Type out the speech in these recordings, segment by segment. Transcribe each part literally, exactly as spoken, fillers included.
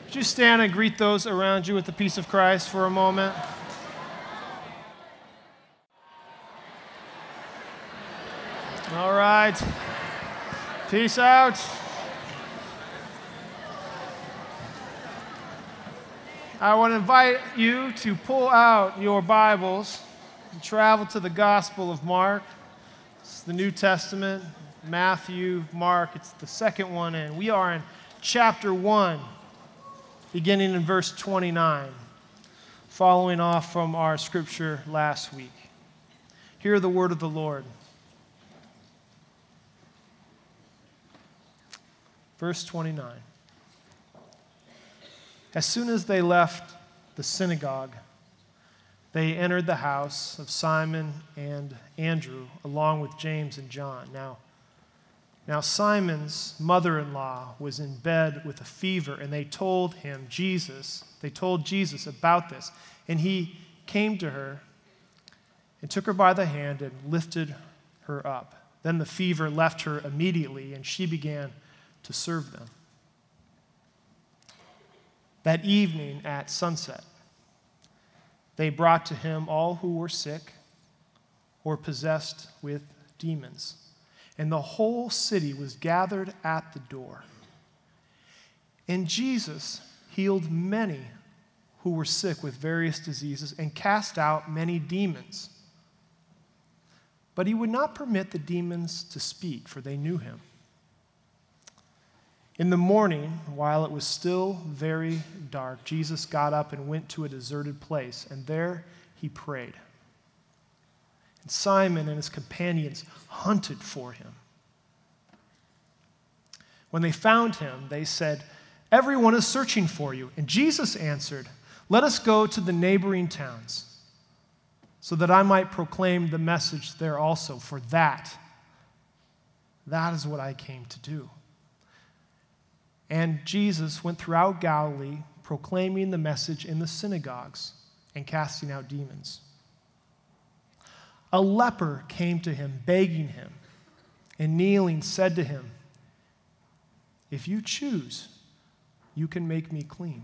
Would you stand and greet those around you with the peace of Christ for a moment? All right. Peace out. I want to invite you to pull out your Bibles and travel to the Gospel of Mark. It's the New Testament, Matthew, Mark. It's the second one in. We are in chapter one, beginning in verse twenty-nine, following off from our scripture last week. Hear the word of the Lord. Verse twenty-nine. As soon as they left the synagogue, they entered the house of Simon and Andrew, along with James and John. Now, now Simon's mother-in-law was in bed with a fever, and they told him, Jesus, they told Jesus about this. And he came to her and took her by the hand and lifted her up. Then the fever left her immediately, and she began to serve them. That evening at sunset, they brought to him all who were sick or possessed with demons, and the whole city was gathered at the door. And Jesus healed many who were sick with various diseases and cast out many demons. But he would not permit the demons to speak, for they knew him. In the morning, while it was still very dark, Jesus got up and went to a deserted place, and there he prayed. And Simon and his companions hunted for him. When they found him, they said, "Everyone is searching for you." And Jesus answered, "Let us go to the neighboring towns, so that I might proclaim the message there also, for that, that is what I came to do." And Jesus went throughout Galilee, proclaiming the message in the synagogues and casting out demons. A leper came to him, begging him, and kneeling said to him, "If you choose, you can make me clean."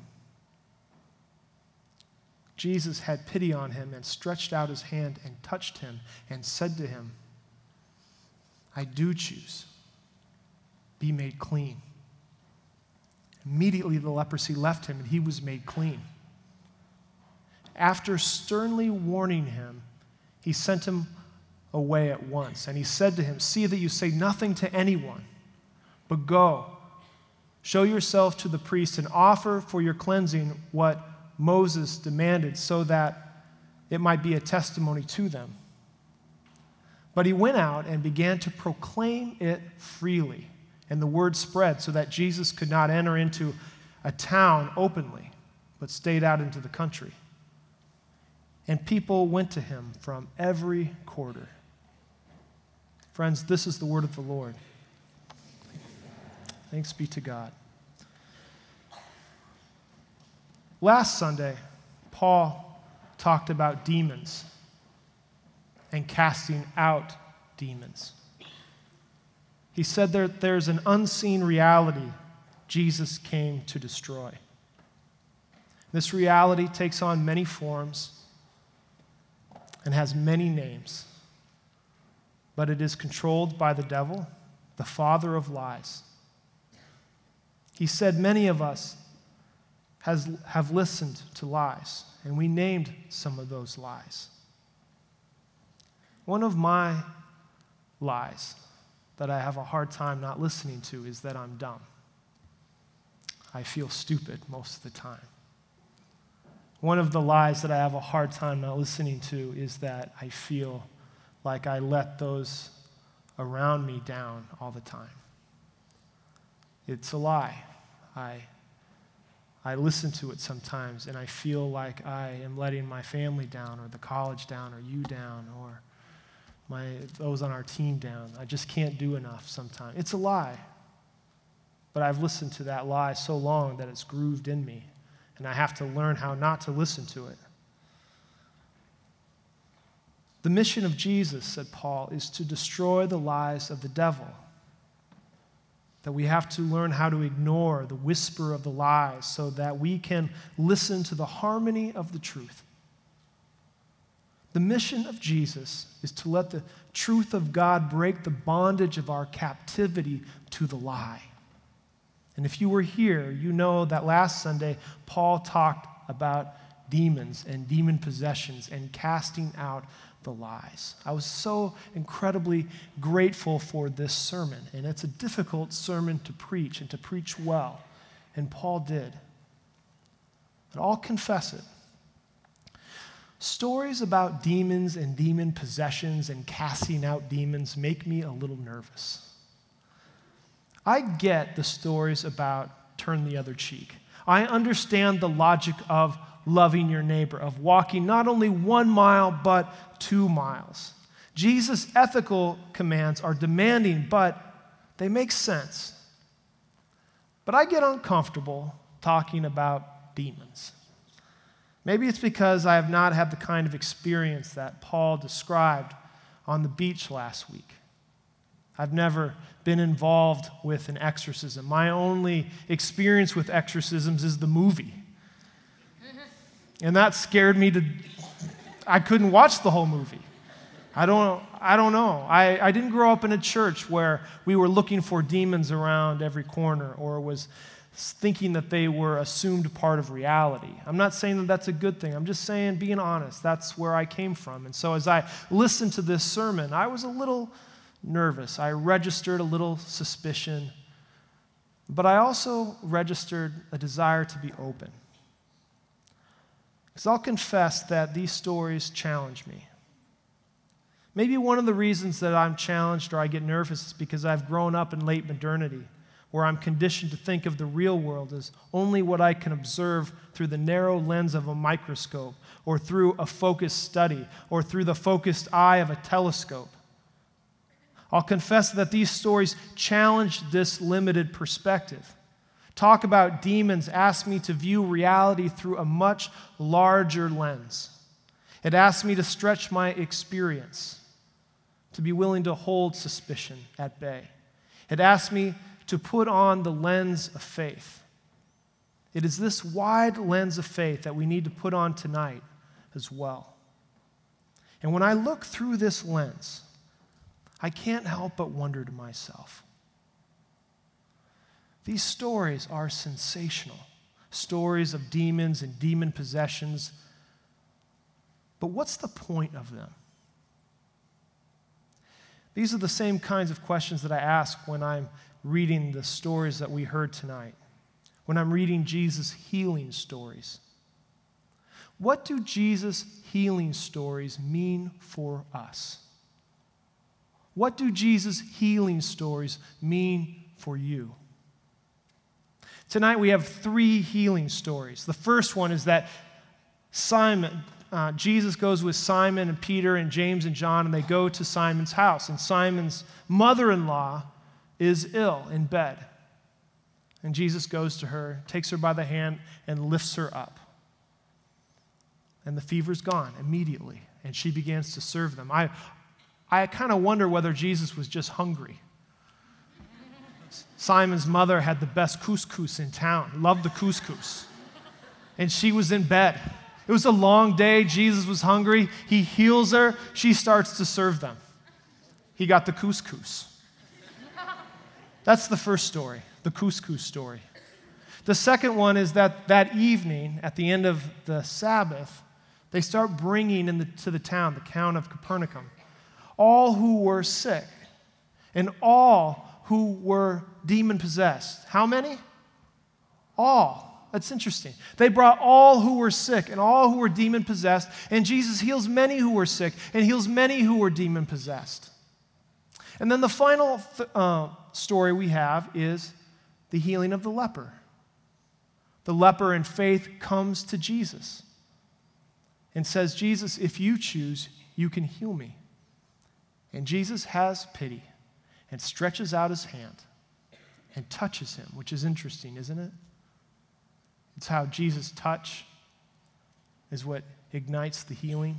Jesus had pity on him and stretched out his hand and touched him and said to him, "I do choose. Be made clean." Immediately the leprosy left him, and he was made clean. After sternly warning him, he sent him away at once. And he said to him, "See that you say nothing to anyone, but go, show yourself to the priest, and offer for your cleansing what Moses demanded, so that it might be a testimony to them." But he went out and began to proclaim it freely. And the word spread so that Jesus could not enter into a town openly, but stayed out into the country. And people went to him from every quarter. Friends, this is the word of the Lord. Thanks be to God. Last Sunday, Paul talked about demons and casting out demons. He said there, there's an unseen reality Jesus came to destroy. This reality takes on many forms and has many names, but it is controlled by the devil, the father of lies. He said many of us has, have listened to lies, and we named some of those lies. One of my lies that I have a hard time not listening to is that I'm dumb. I feel stupid most of the time. One of the lies that I have a hard time not listening to is that I feel like I let those around me down all the time. It's a lie. I, I listen to it sometimes, and I feel like I am letting my family down, or the college down, or you down, or My, those on our team down. I just can't do enough sometimes. It's a lie. But I've listened to that lie so long that it's grooved in me, and I have to learn how not to listen to it. The mission of Jesus, said Paul, is to destroy the lies of the devil. that we have to learn how to ignore the whisper of the lies so that we can listen to the harmony of the truth. The mission of Jesus is to let the truth of God break the bondage of our captivity to the lie. And if you were here, you know that last Sunday, Paul talked about demons and demon possessions and casting out the lies. I was so incredibly grateful for this sermon, and it's a difficult sermon to preach and to preach well, and Paul did. But I'll confess it. Stories about demons and demon possessions and casting out demons make me a little nervous. I get the stories about turn the other cheek. I understand the logic of loving your neighbor, of walking not only one mile, but two miles. Jesus' ethical commands are demanding, but they make sense. But I get uncomfortable talking about demons. Maybe it's because I have not had the kind of experience that Paul described on the beach last week. I've never been involved with an exorcism. My only experience with exorcisms is the movie. And that scared me to, I couldn't watch the whole movie. I don't, I don't know. I, I didn't grow up in a church where we were looking for demons around every corner or was thinking that they were assumed part of reality. I'm not saying that that's a good thing. I'm just saying, being honest, that's where I came from. And so as I listened to this sermon, I was a little nervous. I registered a little suspicion, but I also registered a desire to be open. Because I'll confess that these stories challenge me. Maybe one of the reasons that I'm challenged or I get nervous is because I've grown up in late modernity, where I'm conditioned to think of the real world as only what I can observe through the narrow lens of a microscope, or through a focused study, or through the focused eye of a telescope. I'll confess that these stories challenge this limited perspective. Talk about demons asks me to view reality through a much larger lens. It asks me to stretch my experience, to be willing to hold suspicion at bay. It asks me to put on the lens of faith. It is this wide lens of faith that we need to put on tonight as well. And when I look through this lens, I can't help but wonder to myself, these stories are sensational, stories of demons and demon possessions, but what's the point of them? These are the same kinds of questions that I ask when I'm reading the stories that we heard tonight, when I'm reading Jesus' healing stories. What do Jesus' healing stories mean for us? What do Jesus' healing stories mean for you? Tonight we have three healing stories. The first one is that Simon, uh, Jesus goes with Simon and Peter and James and John, and they go to Simon's house. And Simon's mother-in-law is ill in bed. And Jesus goes to her, takes her by the hand, and lifts her up. And the fever's gone immediately, and she begins to serve them. I, I kind of wonder whether Jesus was just hungry. Simon's mother had the best couscous in town, loved the couscous. And she was in bed. It was a long day. Jesus was hungry. He heals her. She starts to serve them. He got the couscous. That's the first story, the couscous story. The second one is that that evening, at the end of the Sabbath, they start bringing into the, the town, the town of Capernaum, all who were sick and all who were demon-possessed. How many? All. That's interesting. They brought all who were sick and all who were demon-possessed, and Jesus heals many who were sick and heals many who were demon-possessed. And then the final th- uh, story we have is the healing of the leper. The leper in faith comes to Jesus and says, Jesus, if you choose, you can heal me. And Jesus has pity and stretches out his hand and touches him, which is interesting, isn't it? It's how Jesus' touch is what ignites the healing.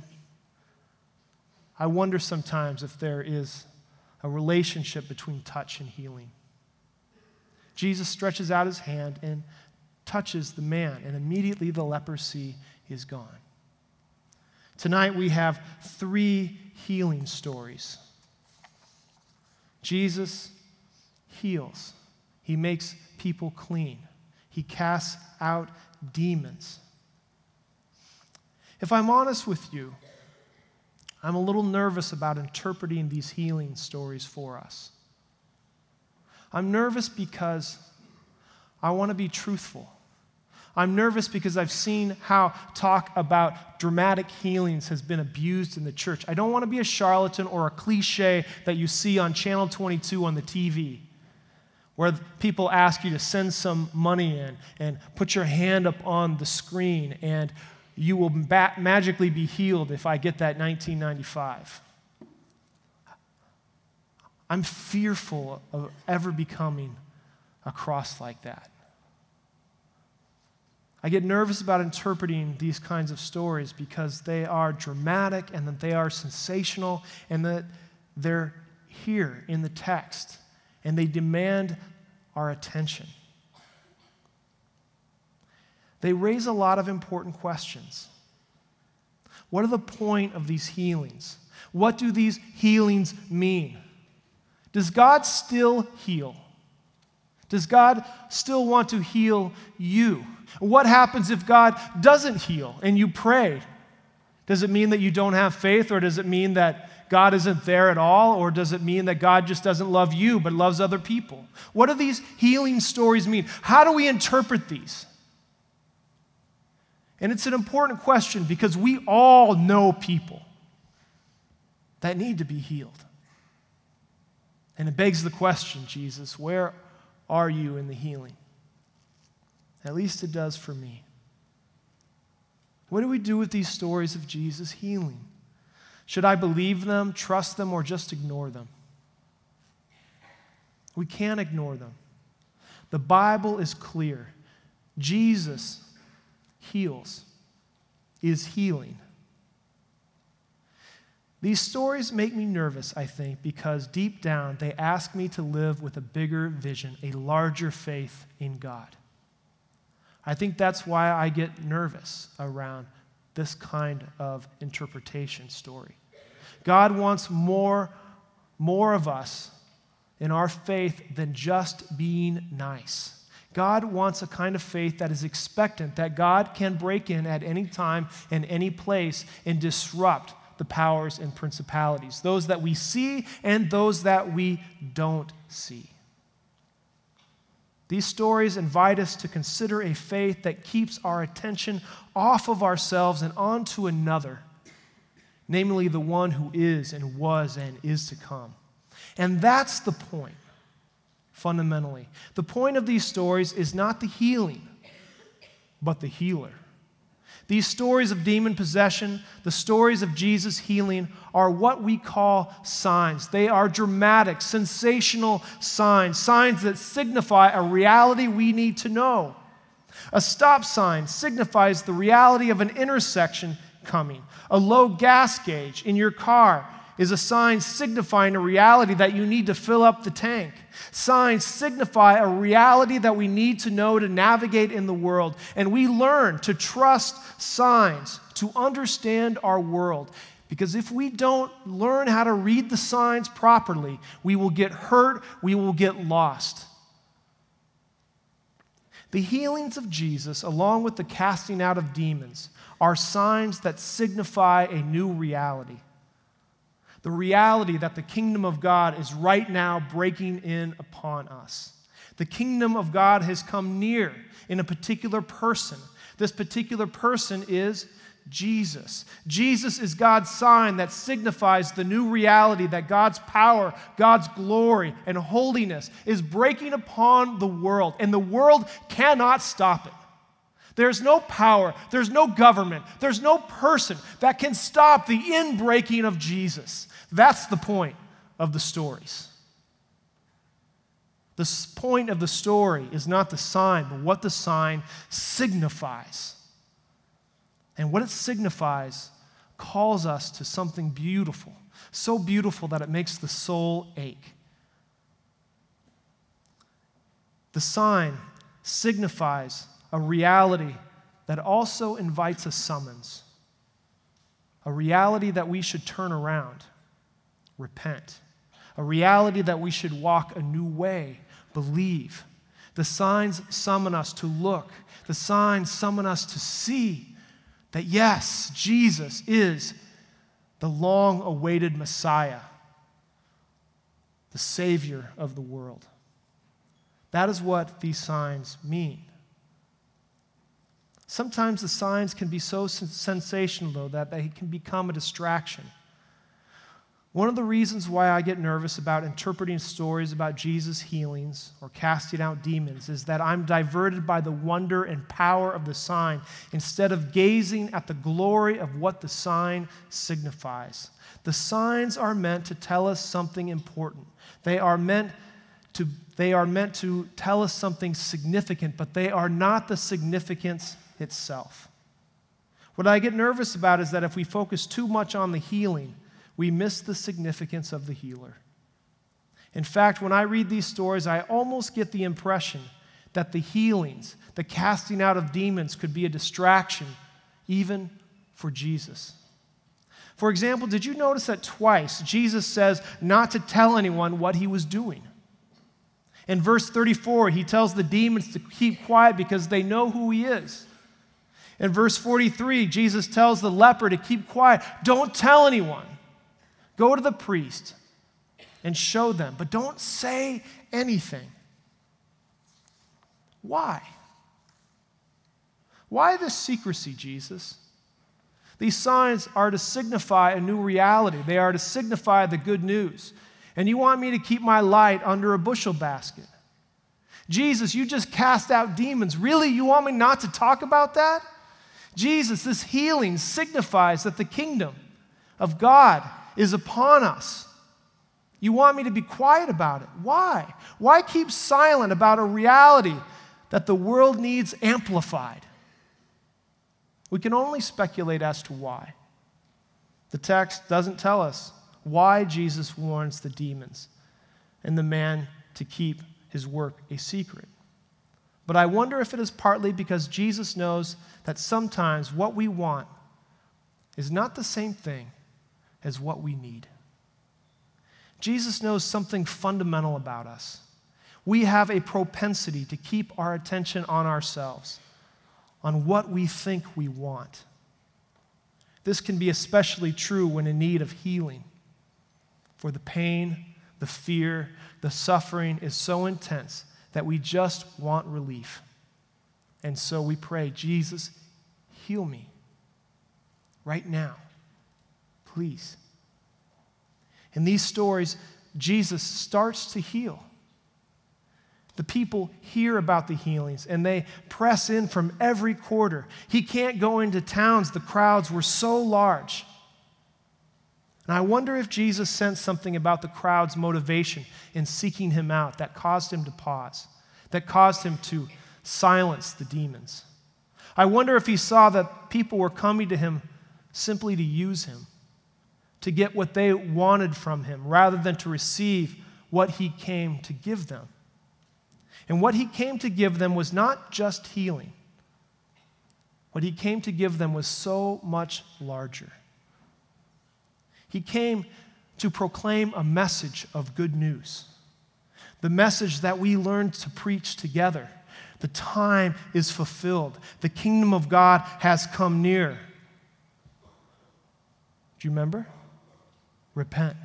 I wonder sometimes if there is a relationship between touch and healing. Jesus stretches out his hand and touches the man, and immediately the leprosy is gone. Tonight we have three healing stories. Jesus heals. He makes people clean. He casts out demons. If I'm honest with you, I'm a little nervous about interpreting these healing stories for us. I'm nervous because I want to be truthful. I'm nervous because I've seen how talk about dramatic healings has been abused in the church. I don't want to be a charlatan or a cliche that you see on Channel twenty-two on the T V, where people ask you to send some money in and put your hand up on the screen and you will ba- magically be healed if I get that nineteen ninety-five. I'm fearful of ever becoming a cross like that. I get nervous about interpreting these kinds of stories because they are dramatic and that they are sensational and that they're here in the text and they demand our attention. They raise a lot of important questions. What are the point of these healings? What do these healings mean? Does God still heal? Does God still want to heal you? What happens if God doesn't heal and you prayed? Does it mean that you don't have faith, or does it mean that God isn't there at all, or does it mean that God just doesn't love you but loves other people? What do these healing stories mean? How do we interpret these? And it's an important question because we all know people that need to be healed. And it begs the question, Jesus, where are you in the healing? At least it does for me. What do we do with these stories of Jesus healing? Should I believe them, trust them, or just ignore them? We can't ignore them. The Bible is clear. Jesus heals, is healing. These stories make me nervous, I think, because deep down they ask me to live with a bigger vision, a larger faith in God. I think that's why I get nervous around this kind of interpretation story. God wants more, more of us in our faith than just being nice. God wants a kind of faith that is expectant, that God can break in at any time and any place and disrupt the powers and principalities, those that we see and those that we don't see. These stories invite us to consider a faith that keeps our attention off of ourselves and onto another, namely the one who is and was and is to come. And that's the point, fundamentally. The point of these stories is not the healing, but the healer. These stories of demon possession, the stories of Jesus healing, are what we call signs. They are dramatic, sensational signs, signs that signify a reality we need to know. A stop sign signifies the reality of an intersection coming. A low gas gauge in your car is a sign signifying a reality that you need to fill up the tank. Signs signify a reality that we need to know to navigate in the world. And we learn to trust signs to understand our world. Because if we don't learn how to read the signs properly, we will get hurt, we will get lost. The healings of Jesus, along with the casting out of demons, are signs that signify a new reality. The reality that the kingdom of God is right now breaking in upon us. The kingdom of God has come near in a particular person. This particular person is Jesus. Jesus is God's sign that signifies the new reality that God's power, God's glory, and holiness is breaking upon the world, and the world cannot stop it. There's no power, there's no government, there's no person that can stop the inbreaking of Jesus. That's the point of the stories. The point of the story is not the sign, but what the sign signifies. And what it signifies calls us to something beautiful, so beautiful that it makes the soul ache. The sign signifies a reality that also invites a summons, a reality that we should turn around, repent, a reality that we should walk a new way, believe. The signs summon us to look. The signs summon us to see that, yes, Jesus is the long-awaited Messiah, the Savior of the world. That is what these signs mean. Sometimes the signs can be so sensational, though, that they can become a distraction. One of the reasons why I get nervous about interpreting stories about Jesus' healings or casting out demons is that I'm diverted by the wonder and power of the sign instead of gazing at the glory of what the sign signifies. The signs are meant to tell us something important. They are meant to, they are meant to tell us something significant, but they are not the significance itself. What I get nervous about is that if we focus too much on the healing, we miss the significance of the healer. In fact, when I read these stories, I almost get the impression that the healings, the casting out of demons, could be a distraction even for Jesus. For example, did you notice that twice Jesus says not to tell anyone what he was doing? In verse thirty-four, he tells the demons to keep quiet because they know who he is. In verse forty-three, Jesus tells the leper to keep quiet. Don't tell anyone. Go to the priest and show them, but don't say anything. Why? Why this secrecy, Jesus? These signs are to signify a new reality. They are to signify the good news. And you want me to keep my light under a bushel basket. Jesus, you just cast out demons. Really? You want me not to talk about that? Jesus, this healing signifies that the kingdom of God is upon us. You want me to be quiet about it. Why? Why keep silent about a reality that the world needs amplified? We can only speculate as to why. The text doesn't tell us why Jesus warns the demons and the man to keep his work a secret. But I wonder if it is partly because Jesus knows that sometimes what we want is not the same thing as what we need. Jesus knows something fundamental about us. We have a propensity to keep our attention on ourselves, on what we think we want. This can be especially true when in need of healing, for the pain, the fear, the suffering is so intense that we just want relief. And so we pray, Jesus, heal me right now. Please. In these stories, Jesus starts to heal. The people hear about the healings, and they press in from every quarter. He can't go into towns. The crowds were so large. And I wonder if Jesus sensed something about the crowd's motivation in seeking him out that caused him to pause, that caused him to silence the demons. I wonder if he saw that people were coming to him simply to use him, to get what they wanted from him, rather than to receive what he came to give them. And what he came to give them was not just healing. What he came to give them was so much larger. He came to proclaim a message of good news, the message that we learned to preach together. The time is fulfilled. The kingdom of God has come near. Do you remember? Repent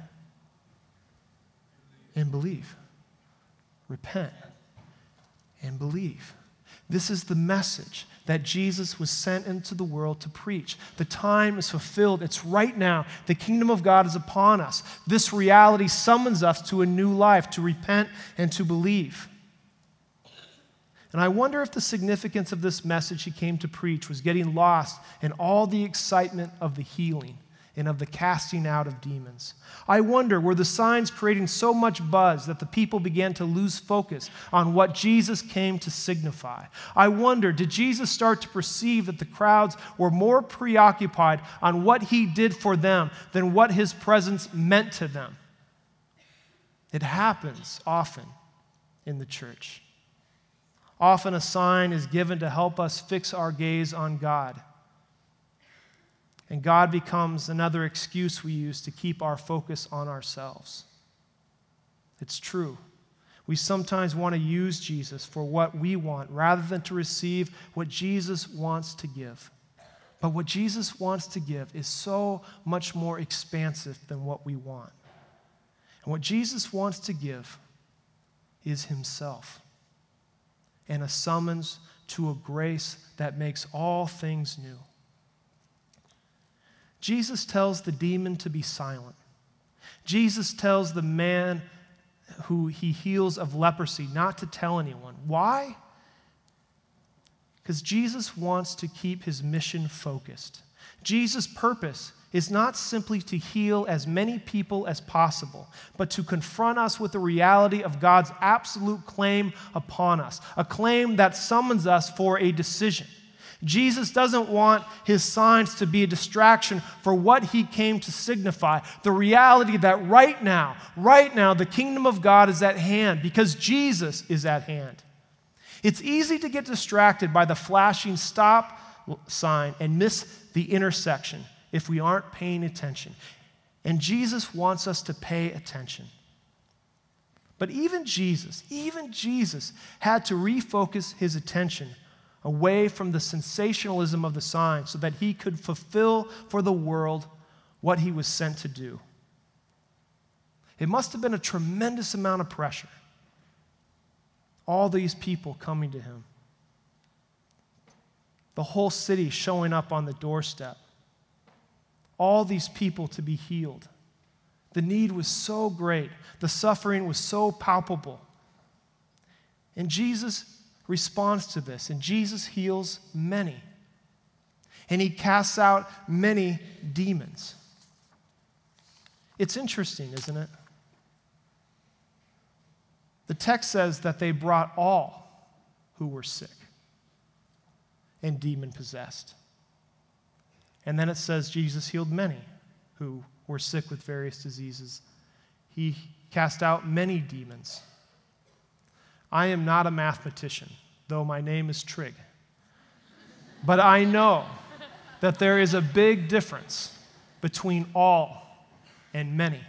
and believe. Repent and believe. This is the message that Jesus was sent into the world to preach. The time is fulfilled. It's right now. The kingdom of God is upon us. This reality summons us to a new life, to repent and to believe. And I wonder if the significance of this message he came to preach was getting lost in all the excitement of the healing and of the casting out of demons. I wonder, were the signs creating so much buzz that the people began to lose focus on what Jesus came to signify? I wonder, did Jesus start to perceive that the crowds were more preoccupied on what he did for them than what his presence meant to them? It happens often in the church. Often a sign is given to help us fix our gaze on God. And God becomes another excuse we use to keep our focus on ourselves. It's true. We sometimes want to use Jesus for what we want rather than to receive what Jesus wants to give. But what Jesus wants to give is so much more expansive than what we want. And what Jesus wants to give is himself and a summons to a grace that makes all things new. Jesus tells the demon to be silent. Jesus tells the man who he heals of leprosy not to tell anyone. Why? Because Jesus wants to keep his mission focused. Jesus' purpose is not simply to heal as many people as possible, but to confront us with the reality of God's absolute claim upon us, a claim that summons us for a decision. Jesus doesn't want his signs to be a distraction for what he came to signify, the reality that right now, right now, the kingdom of God is at hand because Jesus is at hand. It's easy to get distracted by the flashing stop sign and miss the intersection if we aren't paying attention. And Jesus wants us to pay attention. But even Jesus, even Jesus had to refocus his attention away from the sensationalism of the sign so that he could fulfill for the world what he was sent to do. It must have been a tremendous amount of pressure. All these people coming to him. The whole city showing up on the doorstep. All these people to be healed. The need was so great. The suffering was so palpable. And Jesus responds to this, and Jesus heals many. And he casts out many demons. It's interesting, isn't it? The text says that they brought all who were sick and demon-possessed. And then it says Jesus healed many who were sick with various diseases. He cast out many demons. I am not a mathematician, though my name is Trig. But I know that there is a big difference between all and many.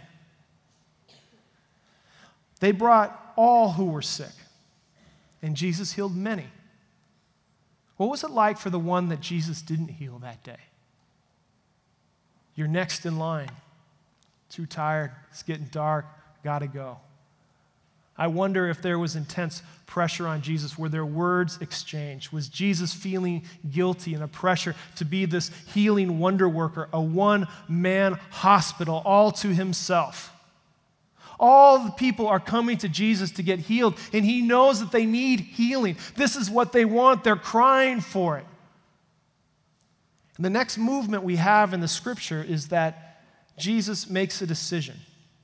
They brought all who were sick, and Jesus healed many. What was it like for the one that Jesus didn't heal that day? You're next in line. Too tired, it's getting dark, gotta go. I wonder if there was intense pressure on Jesus. Were there words exchanged? Was Jesus feeling guilty and a pressure to be this healing wonder worker, a one-man hospital all to himself? All the people are coming to Jesus to get healed, and he knows that they need healing. This is what they want. They're crying for it. And the next movement we have in the scripture is that Jesus makes a decision.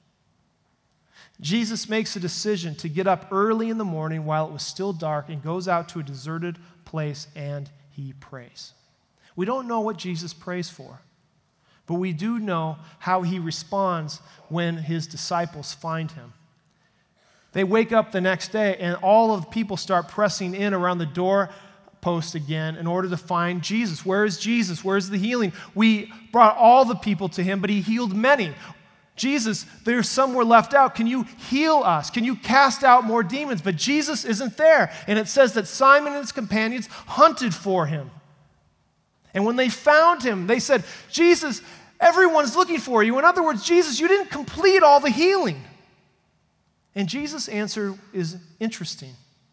Jesus makes a decision to get up early in the morning while it was still dark and goes out to a deserted place and he prays. We don't know what Jesus prays for, but we do know how he responds when his disciples find him. They wake up the next day and all of the people start pressing in around the doorpost again in order to find Jesus. Where is Jesus? Where's the healing? We brought all the people to him, but he healed many. Jesus, there's some were left out. Can you heal us? Can you cast out more demons? But Jesus isn't there. And it says that Simon and his companions hunted for him. And when they found him, they said, Jesus, everyone's looking for you. In other words, Jesus, you didn't complete all the healing. And Jesus' answer is interesting.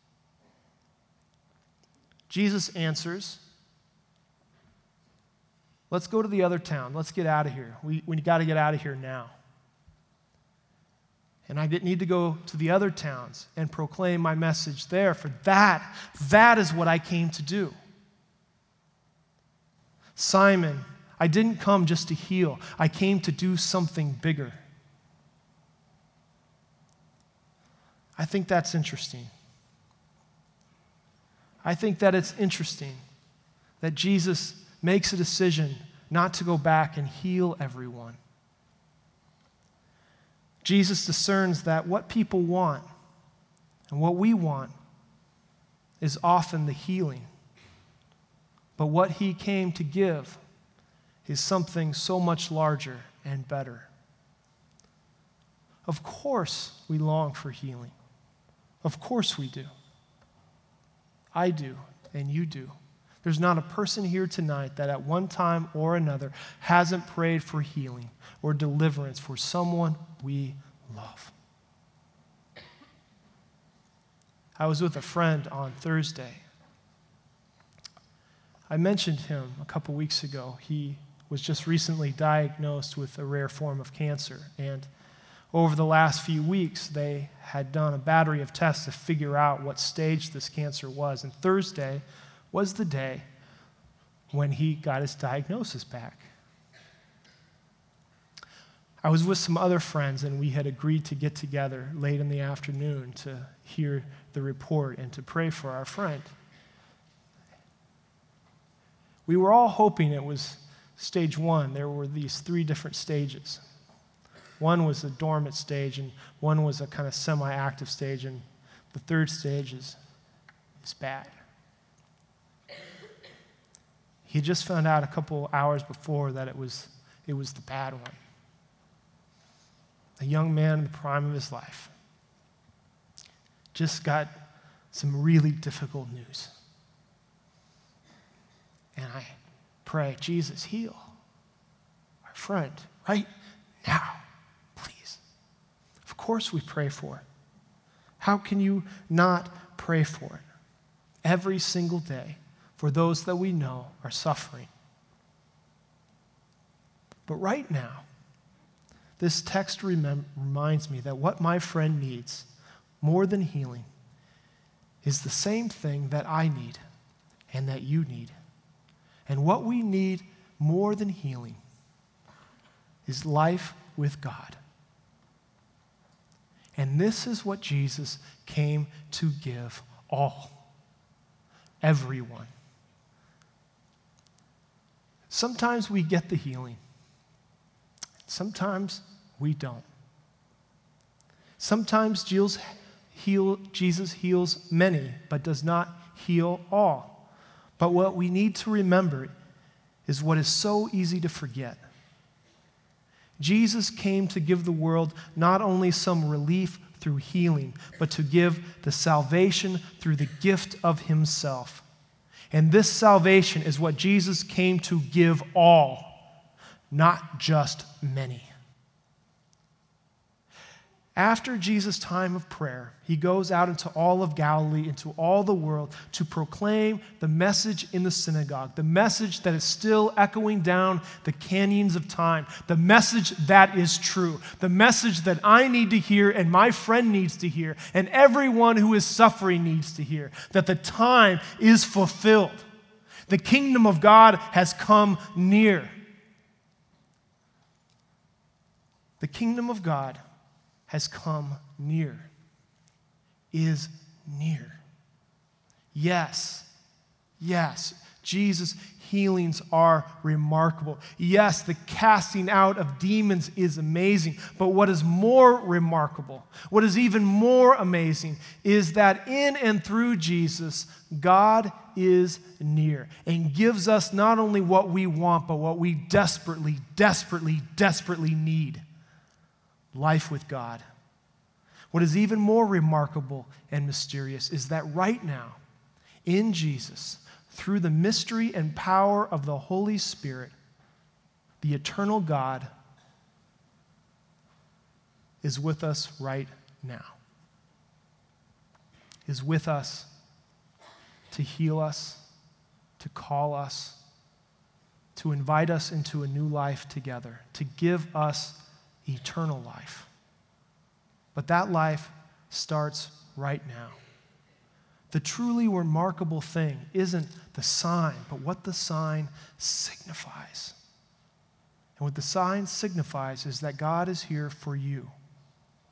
Jesus answers, let's go to the other town. Let's get out of here. We, we got to get out of here now. And I didn't need to go to the other towns and proclaim my message there, for that, that is what I came to do. Simon, I didn't come just to heal. I came to do something bigger. I think that's interesting. I think that it's interesting that Jesus makes a decision not to go back and heal everyone. Jesus discerns that what people want and what we want is often the healing. But what he came to give is something so much larger and better. Of course, we long for healing. Of course we do. I do, and you do. There's not a person here tonight that at one time or another hasn't prayed for healing or deliverance for someone we love. I was with a friend on Thursday. I mentioned him a couple weeks ago. He was just recently diagnosed with a rare form of cancer, and over the last few weeks, they had done a battery of tests to figure out what stage this cancer was. And Thursday was the day when he got his diagnosis back. I was with some other friends, and we had agreed to get together late in the afternoon to hear the report and to pray for our friend. We were all hoping it was stage one. There were these three different stages. One was a dormant stage, and one was a kind of semi-active stage, and the third stage is, is bad. He just found out a couple hours before that it was, it was the bad one. A young man in the prime of his life just got some really difficult news. And I pray, Jesus, heal our friend right now, please. Of course we pray for it. How can you not pray for it? Every single day for those that we know are suffering. But right now, this text remem- reminds me that what my friend needs more than healing is the same thing that I need and that you need. And what we need more than healing is life with God. And this is what Jesus came to give all, everyone. Sometimes we get the healing. Sometimes we don't. Sometimes Jesus, heal, Jesus heals many, but does not heal all. But what we need to remember is what is so easy to forget. Jesus came to give the world not only some relief through healing, but to give the salvation through the gift of himself. And this salvation is what Jesus came to give all, not just many. After Jesus' time of prayer, he goes out into all of Galilee, into all the world, to proclaim the message in the synagogue, the message that is still echoing down the canyons of time, the message that is true, the message that I need to hear and my friend needs to hear, and everyone who is suffering needs to hear, that the time is fulfilled. The kingdom of God has come near. The kingdom of God has come near, is near. Yes, yes, Jesus' healings are remarkable. Yes, the casting out of demons is amazing, but what is more remarkable, what is even more amazing, is that in and through Jesus, God is near and gives us not only what we want, but what we desperately, desperately, desperately need. Life with God. What is even more remarkable and mysterious is that right now, in Jesus, through the mystery and power of the Holy Spirit, the eternal God is with us right now. Is with us to heal us, to call us, to invite us into a new life together, to give us eternal life. But that life starts right now. The truly remarkable thing isn't the sign, but what the sign signifies. And what the sign signifies is that God is here for you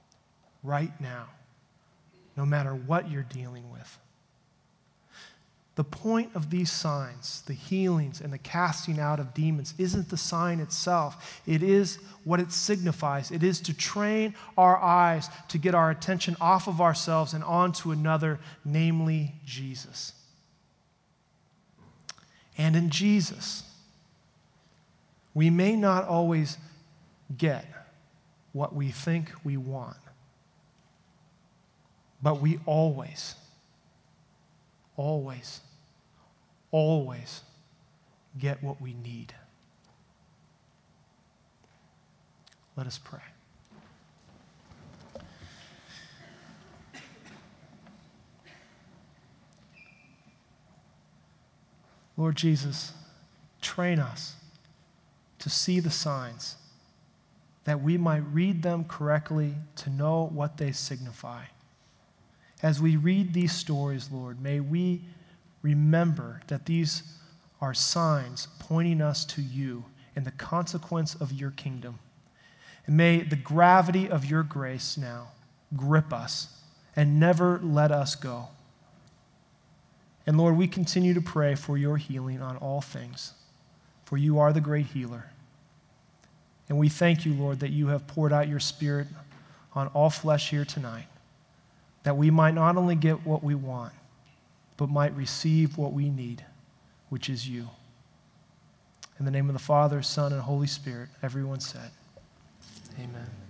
right now, no matter what you're dealing with. The point of these signs, the healings and the casting out of demons, isn't the sign itself. It is what it signifies. It is to train our eyes to get our attention off of ourselves and onto another, namely Jesus. And in Jesus, we may not always get what we think we want, but we always, always, always get what we need. Let us pray. Lord Jesus, train us to see the signs, that we might read them correctly, to know what they signify. As we read these stories, Lord, may we remember that these are signs pointing us to you and the consequence of your kingdom. And may the gravity of your grace now grip us and never let us go. And Lord, we continue to pray for your healing on all things, for you are the great healer. And we thank you, Lord, that you have poured out your Spirit on all flesh here tonight, that we might not only get what we want, but might receive what we need, which is you. In the name of the Father, Son, and Holy Spirit, everyone said, amen.